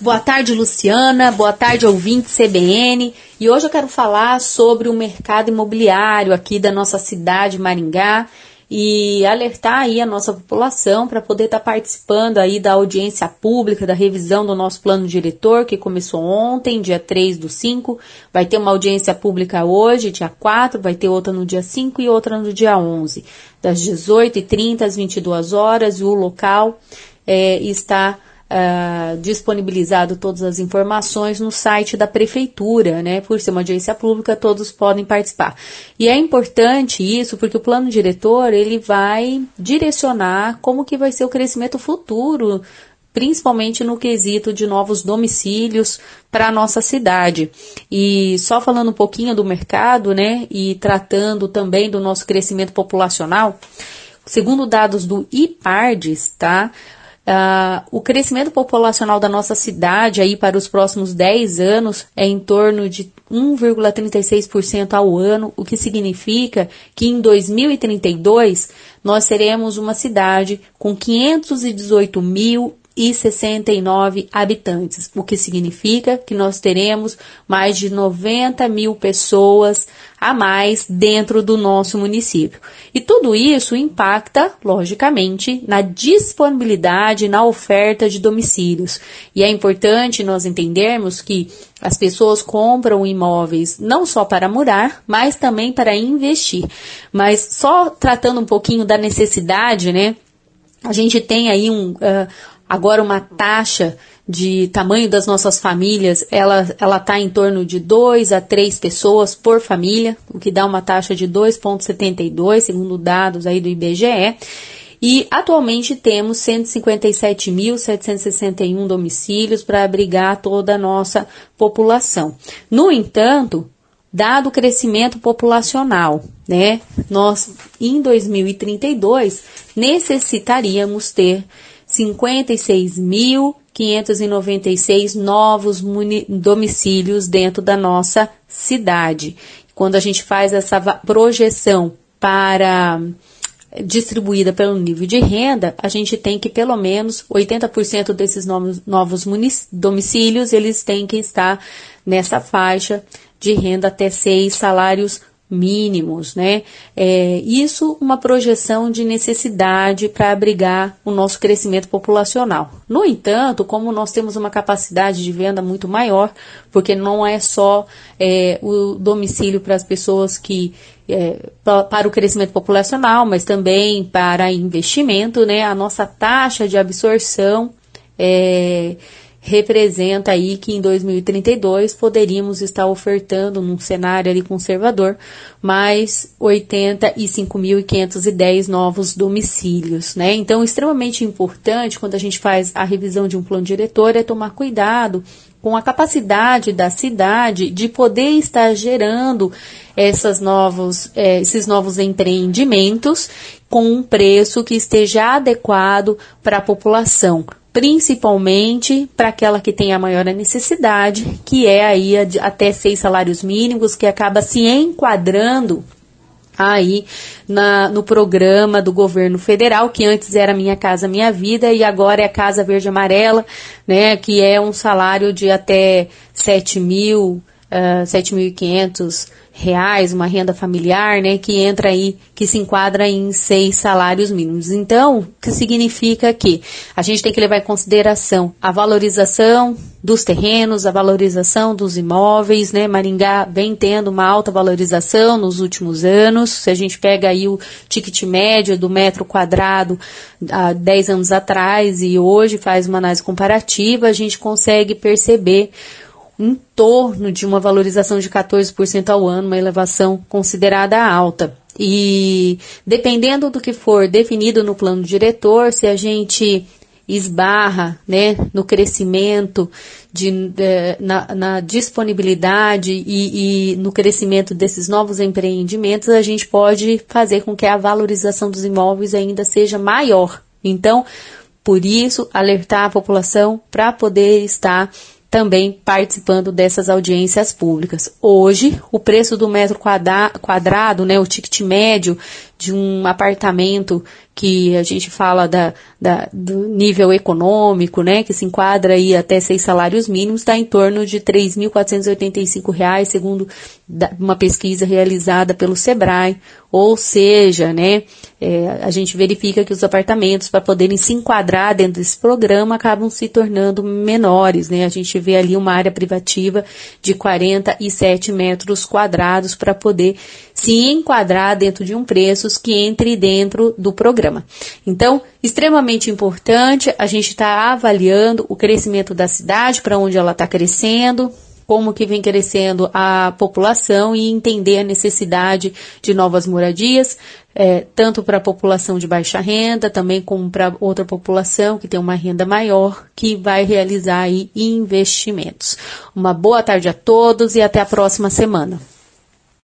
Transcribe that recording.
Boa tarde, Luciana. Boa tarde, ouvinte CBN. E hoje eu quero falar sobre o mercado imobiliário aqui da nossa cidade, Maringá, e alertar aí a nossa população para poder estar participando aí da audiência pública, da revisão do nosso plano diretor, que começou ontem, dia 3/5. Vai ter uma audiência pública hoje, dia 4, vai ter outra no dia 5 e outra no dia 11, das 18h30 às 22 horas, e o local está disponibilizado todas as informações no site da prefeitura, né? Por ser uma audiência pública, todos podem participar. E é importante isso porque o plano diretor, ele vai direcionar como que vai ser o crescimento futuro, principalmente no quesito de novos domicílios para a nossa cidade. E só falando um pouquinho do mercado, né? E tratando também do nosso crescimento populacional, segundo dados do IPARDES, tá? O crescimento populacional da nossa cidade aí para os próximos 10 anos é em torno de 1,36% ao ano, o que significa que em 2032 nós teremos uma cidade com 518.069 habitantes, o que significa que nós teremos mais de 90 mil pessoas a mais dentro do nosso município. E tudo isso impacta, logicamente, na disponibilidade, na oferta de domicílios. E é importante nós entendermos que as pessoas compram imóveis não só para morar, mas também para investir. Mas só tratando um pouquinho da necessidade, né? A gente tem aí agora uma taxa de tamanho das nossas famílias, ela está em torno de 2 a 3 pessoas por família, o que dá uma taxa de 2,72, segundo dados aí do IBGE. E atualmente temos 157.761 domicílios para abrigar toda a nossa população. No entanto, dado o crescimento populacional, né, nós em 2032 necessitaríamos ter 56.596 novos domicílios dentro da nossa cidade. Quando a gente faz essa projeção distribuída pelo nível de renda, a gente tem que pelo menos 80% desses novos domicílios, eles têm que estar nessa faixa de renda até 6 salários mínimos, né? Isso uma projeção de necessidade para abrigar o nosso crescimento populacional. No entanto, como nós temos uma capacidade de venda muito maior, porque não é só o domicílio para as pessoas que para o crescimento populacional, mas também para investimento, né? A nossa taxa de absorção representa aí que em 2032 poderíamos estar ofertando, num cenário ali conservador, mais 85.510 novos domicílios, né? Então, extremamente importante quando a gente faz a revisão de um plano diretor é tomar cuidado com a capacidade da cidade de poder estar gerando esses novos empreendimentos com um preço que esteja adequado para a população, principalmente para aquela que tem a maior necessidade, que é aí até 6 salários mínimos, que acaba se enquadrando aí no programa do governo federal, que antes era Minha Casa Minha Vida e agora é a Casa Verde Amarela, né, que é um salário de até 7.500 reais, uma renda familiar, né, que entra aí, que se enquadra em 6 salários mínimos. Então, o que significa que a gente tem que levar em consideração a valorização dos terrenos, a valorização dos imóveis, né, Maringá vem tendo uma alta valorização nos últimos anos. Se a gente pega aí o ticket médio do metro quadrado há 10 anos atrás e hoje faz uma análise comparativa, a gente consegue perceber em torno de uma valorização de 14% ao ano, uma elevação considerada alta. E dependendo do que for definido no plano diretor, se a gente esbarra, né, no crescimento, na disponibilidade e no crescimento desses novos empreendimentos, a gente pode fazer com que a valorização dos imóveis ainda seja maior. Então, por isso, alertar a população para poder estar também participando dessas audiências públicas. Hoje, o preço do metro quadrado, né, o ticket médio de um apartamento que a gente fala do nível econômico, né, que se enquadra aí até 6 salários mínimos, está em torno de R$ 3.485, segundo uma pesquisa realizada pelo Sebrae. Ou seja, né, a gente verifica que os apartamentos, para poderem se enquadrar dentro desse programa, acabam se tornando menores, né? A gente vê ali uma área privativa de 47 metros quadrados para poder se enquadrar dentro de um preço que entre dentro do programa. Então, extremamente importante, a gente está avaliando o crescimento da cidade, para onde ela está crescendo, como que vem crescendo a população e entender a necessidade de novas moradias, tanto para a população de baixa renda, também como para outra população que tem uma renda maior, que vai realizar aí investimentos. Uma boa tarde a todos e até a próxima semana.